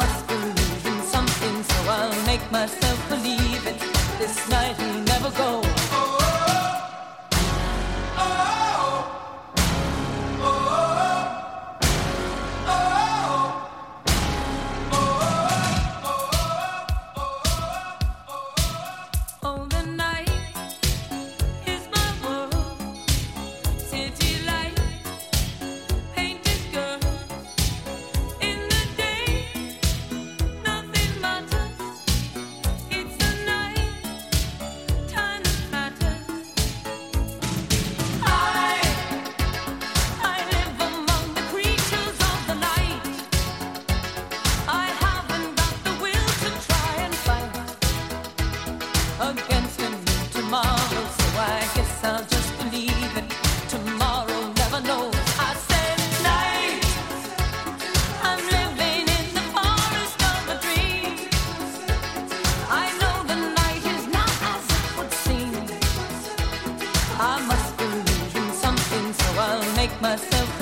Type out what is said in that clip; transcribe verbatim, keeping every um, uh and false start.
must believe in something, so I'll make myself believe it. This night will never go. Against me tomorrow, so I guess I'll just believe it. Tomorrow never knows. I said night, I'm living in the forest of a dream. I know the night is not as it would seem. I must believe in something, so I'll make myself